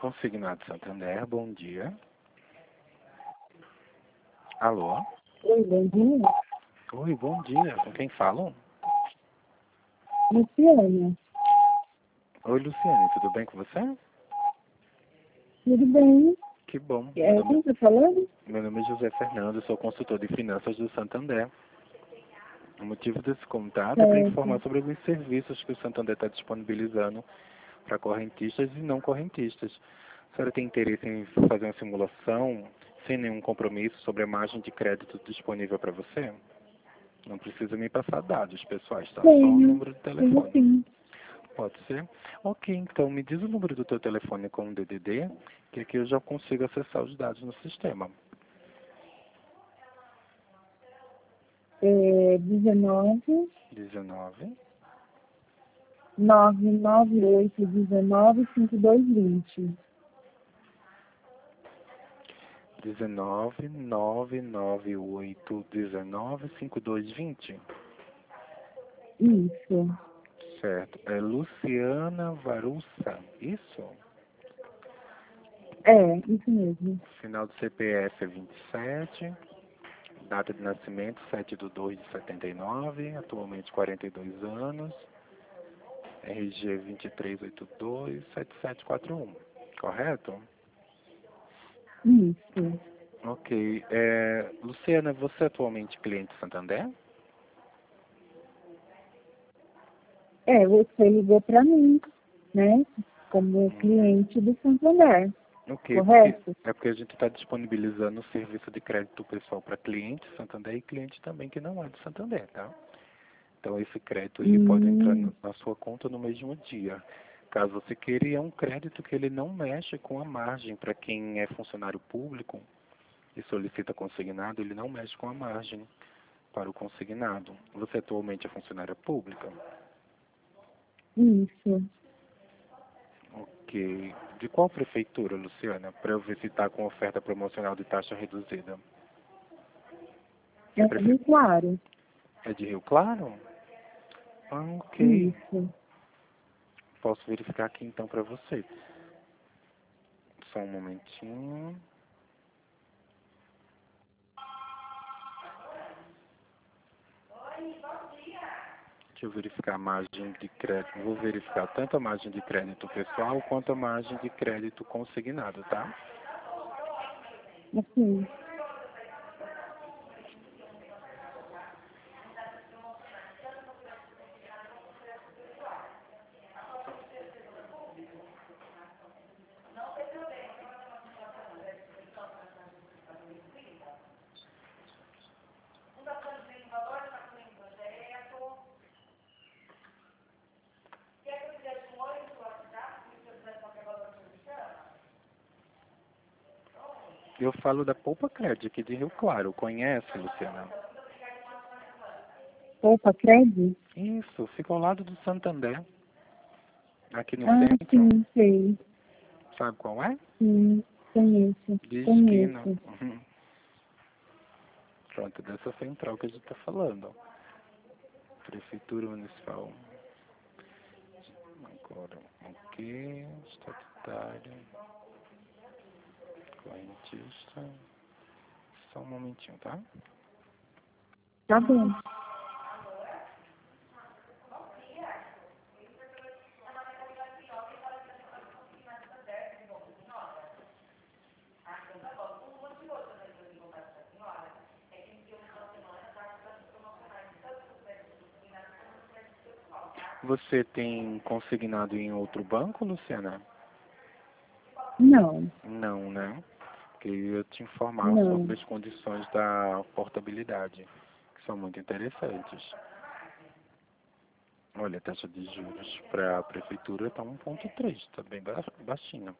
Consignado Santander, bom dia. Alô? Oi, bom dia. Oi, bom dia. Com quem falam? Luciana, Oi, Luciane, tudo bem com você? tudo bem? Que bom. Quem está falando? Meu nome é José Fernando, sou consultor de finanças do Santander. O motivo desse contato é para informar Certo. sobre alguns serviços que o Santander está disponibilizando para correntistas e não correntistas. A senhora tem interesse em fazer uma simulação sem nenhum compromisso sobre a margem de crédito disponível para você? Não precisa me passar dados pessoais, tá? Só o Tenho, número de tenho telefone. sim. Pode ser? Ok, então me diz o número do teu telefone com o DDD, que aqui eu já consigo acessar os dados no sistema. 19 19 998 19 5220. 19 998 19 5220. Isso. Certo. É Luciana Varussa, isso? Isso mesmo. Final do CPF é 27. Data de nascimento 7/2 de 79. Atualmente 42 anos. RG 2382 7741. Correto? Isso. Ok. Luciana, você é atualmente cliente Santander? Você ligou para mim, né? Como cliente do Santander, Ok, correto? porque a gente está disponibilizando o serviço de crédito pessoal para cliente Santander e cliente também que não é do Santander, tá? Então esse crédito ele pode entrar Hum, na sua conta no mesmo dia. Caso você queira, é um crédito que ele não mexe com a margem. Para quem é funcionário público e solicita consignado, ele não mexe com a margem para o consignado. Você atualmente é funcionária pública? isso. Ok. De qual prefeitura, Luciana? Para eu ver se está com oferta promocional de taxa reduzida. É, Bem claro. é de Rio Claro? Ah, ok. Isso. Posso verificar aqui então para você. Só um momentinho. Deixa eu verificar a margem de crédito. Vou verificar tanto a margem de crédito pessoal quanto a margem de crédito consignado, tá? Assim. Eu falo da Poupa Cred aqui de Rio Claro. Conhece, Luciana? Opa, crédito? Isso, fica ao lado do Santander, aqui no Ah, centro. sim, sei. Sabe qual é? Sim, conheço. De esquina. Conheço. Uhum. Pronto, dessa central que a gente está falando. Prefeitura Municipal. Agora, ok, estatutário, correntista. Só um momentinho, tá? Tá bom. Você tem consignado em outro banco, Luciana? Não, Não, né? Queria te informar não. sobre as condições da portabilidade, que são muito interessantes. Olha, a taxa de juros para a prefeitura está 1,3, está bem baixinha.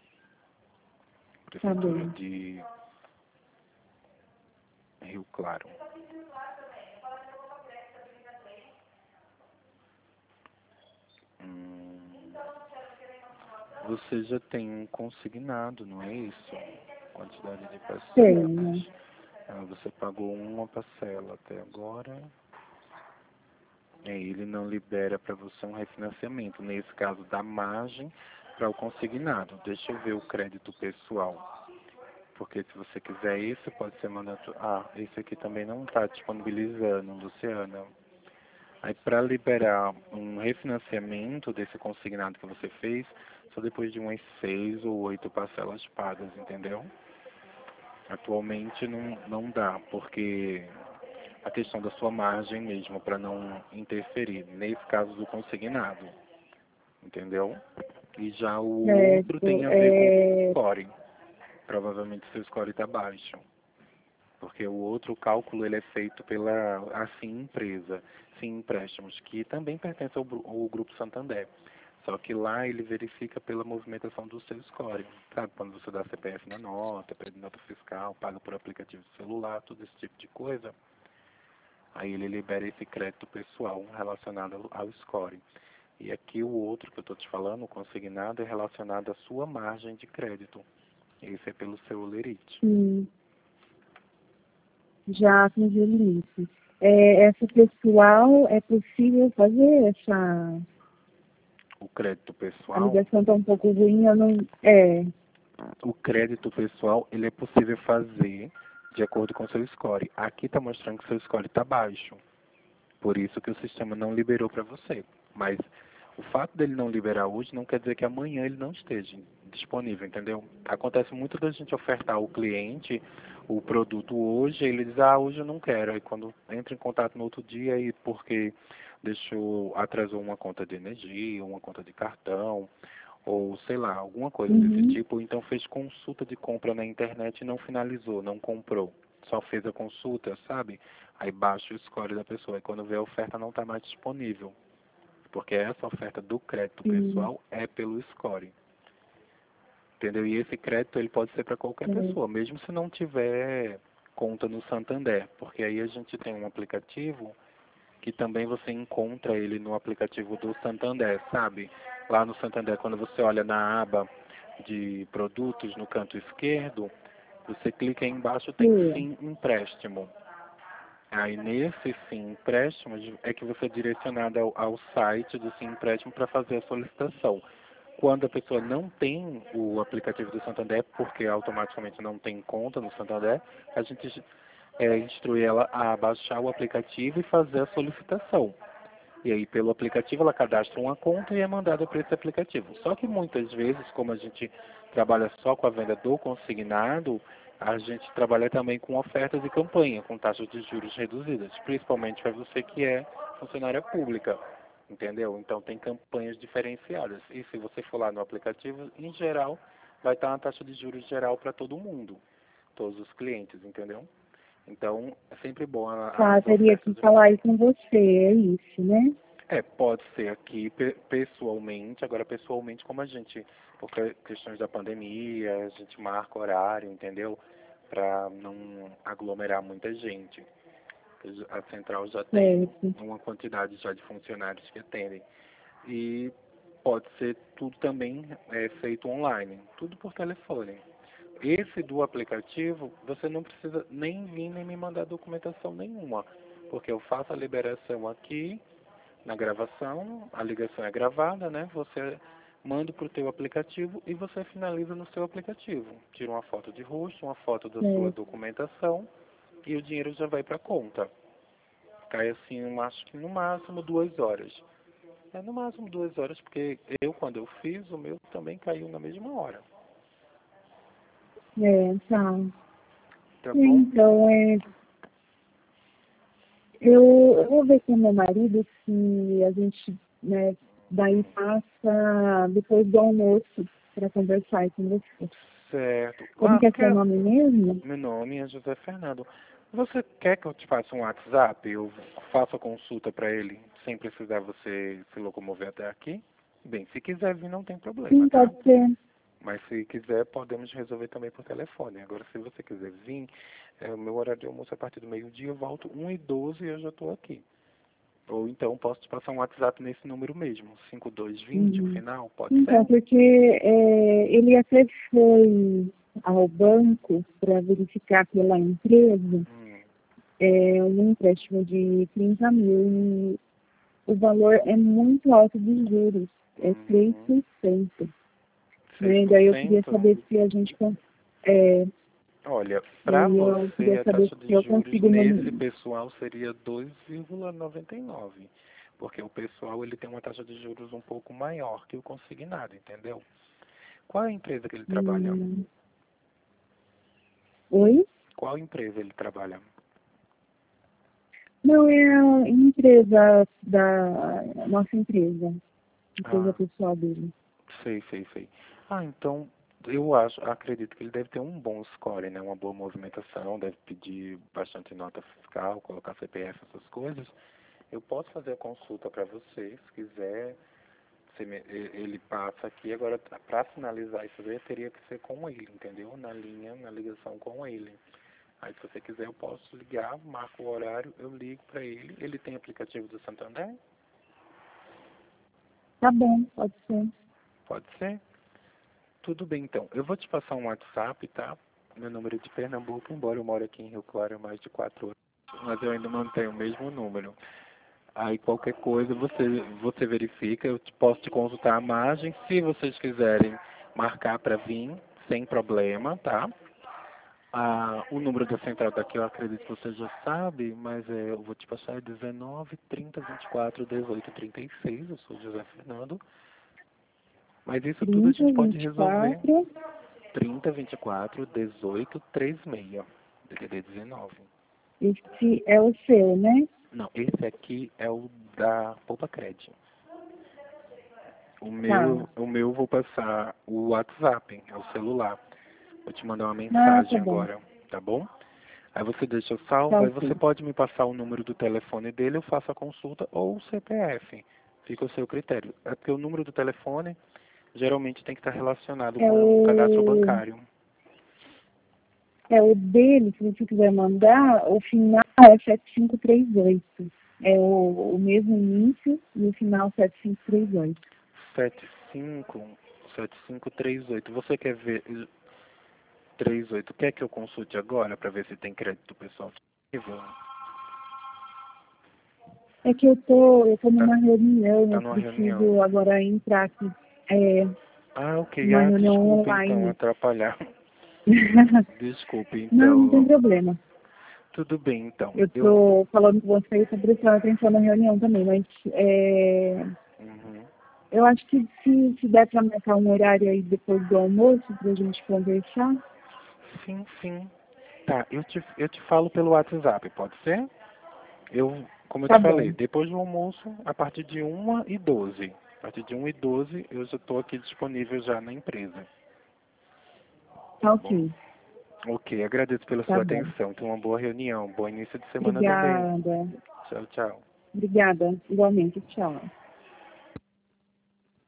Tá Prefeitura bem. de Rio Claro. Hum, Você já tem um consignado, não é isso? Quantidade de Tenho. parcelas. Você pagou uma parcela até agora. Ele não libera para você um refinanciamento. Nesse caso da margem, para o consignado. Deixa eu ver o crédito pessoal. Porque se você quiser esse, pode ser mandado. Ah, esse aqui também não está disponibilizando, Luciana. Aí para liberar um refinanciamento desse consignado que você fez, só depois de umas 6 ou 8 parcelas pagas, entendeu? Atualmente não dá, porque a questão da sua margem mesmo, para não interferir, nesse caso do consignado, entendeu? E já o outro Certo. tem a ver com o score. Provavelmente seu score está baixo. Porque o outro cálculo ele é feito pela assim empresa, sim empréstimos, que também pertence ao Grupo Santander. Só que lá ele verifica pela movimentação do seu score. Sabe, quando você dá CPF na nota, pede nota fiscal, paga por aplicativo de celular, todo esse tipo de coisa, aí ele libera esse crédito pessoal relacionado ao score. E aqui o outro que eu estou te falando, o consignado, é relacionado à sua margem de crédito. Esse é pelo seu lerite. Sim, já atingiu o limite. Essa pessoal, é possível fazer essa... O crédito A pessoal, ligação está um pouco ruim, eu não... o crédito pessoal, ele é possível fazer de acordo com o seu score. Aqui está mostrando que seu score está baixo. Por isso que o sistema não liberou para você. Mas o fato dele não liberar hoje não quer dizer que amanhã ele não esteja disponível, entendeu? Acontece muito da gente ofertar ao cliente o produto hoje, ele diz, hoje eu não quero. Aí quando entra em contato no outro dia, e porque atrasou uma conta de energia, uma conta de cartão, ou sei lá, alguma coisa desse Uhum. tipo, ou então fez consulta de compra na internet e não finalizou, não comprou, só fez a consulta, sabe? Aí baixa o score da pessoa, e quando vê a oferta não está mais disponível, porque essa oferta do crédito Sim, pessoal é pelo score, entendeu? E esse crédito ele pode ser para qualquer é. pessoa, mesmo se não tiver conta no Santander, porque aí a gente tem um aplicativo que também você encontra ele no aplicativo do Santander, sabe? Lá no Santander, quando você olha na aba de produtos no canto esquerdo, você clica aí embaixo, tem Sim. Sim Empréstimo. Aí nesse Sim Empréstimo é que você é direcionado ao site do Sim Empréstimo para fazer a solicitação. Quando a pessoa não tem o aplicativo do Santander, porque automaticamente não tem conta no Santander, a gente instrui ela a baixar o aplicativo e fazer a solicitação. E aí, pelo aplicativo, ela cadastra uma conta e é mandada para esse aplicativo. Só que muitas vezes, como a gente trabalha só com a venda do consignado, a gente trabalha também com ofertas e campanha, com taxas de juros reduzidas, principalmente para você que é funcionária pública, entendeu? Então, tem campanhas diferenciadas. E se você for lá no aplicativo, em geral, vai estar uma taxa de juros geral para todo mundo, todos os clientes, entendeu? Então, é sempre bom Tá, as teria que ofertas. falar aí com você, é isso, né? Pode ser aqui pessoalmente, agora pessoalmente como a gente, por questões da pandemia, a gente marca horário, entendeu? Para não aglomerar muita gente. A central já tem Certo. uma quantidade já de funcionários que atendem. E pode ser tudo também feito online, tudo por telefone. Esse do aplicativo, você não precisa nem vir nem me mandar documentação nenhuma, porque eu faço a liberação aqui na gravação, a ligação é gravada, né? Você manda para o teu aplicativo e você finaliza no seu aplicativo. Tira uma foto de rosto, uma foto da sua Certo. documentação e o dinheiro já vai para a conta. Cai assim, eu acho que no máximo 2 horas. É no máximo 2 horas, porque quando eu fiz, o meu também caiu na mesma hora. Tá. Tá bom? Então, eu vou ver com meu marido se a gente, né, daí passa depois do almoço para conversar aí com você. Certo. Como que é seu nome mesmo? Meu nome é José Fernando. Você quer que eu te faça um WhatsApp? Eu faço a consulta para ele sem precisar você se locomover até aqui? Bem, se quiser vir não tem problema, Sim, tá? pode ser. Mas se quiser podemos resolver também por telefone. Agora se você quiser vir, o meu horário de almoço é a partir do meio-dia, eu volto 1h12 e eu já estou aqui. Ou então posso te passar um WhatsApp nesse número mesmo, 5220, o Uhum. final, pode Então, ser? porque ele até foi ao banco para verificar pela empresa Hum, um empréstimo de 30 mil e o valor é muito alto de juros, é uhum. 3%. né? Daí eu queria saber se a gente... Olha, para eu você queria a saber taxa se de eu juros consigo... nesse pessoal seria 2,99, porque o pessoal ele tem uma taxa de juros um pouco maior que o consignado, entendeu? Qual é a empresa que ele trabalha? Oi? Qual empresa ele trabalha? Não, é a empresa da nossa empresa Ah, pessoal dele. sei. Ah, então acredito que ele deve ter um bom score, né? Uma boa movimentação, deve pedir bastante nota fiscal, colocar CPF, essas coisas. Eu posso fazer a consulta para você, se quiser. Ele passa aqui, agora para finalizar isso aí teria que ser com ele, entendeu? Na ligação com ele. Aí se você quiser eu posso ligar, marco o horário, eu ligo para ele. Ele tem aplicativo do Santander? Tá bom, pode ser. Pode ser? Tudo bem então. Eu vou te passar um WhatsApp, tá? Meu número é de Pernambuco, embora eu moro aqui em Rio Claro há mais de 4 anos, mas eu ainda mantenho o mesmo número. Aí qualquer coisa você verifica, posso te consultar a margem. Se vocês quiserem marcar para vir, sem problema, tá? O número da central daqui eu acredito que você já sabe, mas eu vou te passar é 19 30 24 18 36. Eu sou José Fernando. Mas isso tudo a 30, gente pode resolver. 24. 30 24 18 36. DDD 19. Esse é o seu, né? Não, esse aqui é o da Poupa Cred. Tá. O meu vou passar o WhatsApp, é o celular. Vou te mandar uma Ah, tá mensagem bom. agora, tá bom? Aí você deixa salvo, Tá aí você ok. pode me passar o número do telefone dele, eu faço a consulta, ou o CPF. Fica o seu critério. É porque o número do telefone geralmente tem que estar relacionado É com o cadastro o, bancário. é o dele, se você quiser mandar, o final é 7538. É o mesmo início e o final 7538. 7538. Você quer ver 38? Quer que eu consulte agora para ver se tem crédito pessoal disponível? É que eu tô Tá, numa reunião, tá eu numa reunião. preciso agora entrar aqui. É Ah, ok. uma Ah, reunião desculpe então online. atrapalhar. Desculpe Não, não tem então. problema. Tudo bem então. Eu tô falando com você e estou prestando atenção na reunião também, mas Uhum. eu acho que se der para marcar um horário aí depois do almoço para a gente conversar, Sim. Tá, eu te falo pelo WhatsApp, pode ser? Como eu tá te falei, bom. depois do almoço, a partir de 1h12. A partir de 1h12 eu já estou aqui disponível já na empresa. Tá Tá bom? ok. Ok, agradeço pela Tá sua bom. atenção. Tenha uma boa reunião. Bom início de semana também. Obrigada. Tchau, tchau. Obrigada. Igualmente. Tchau.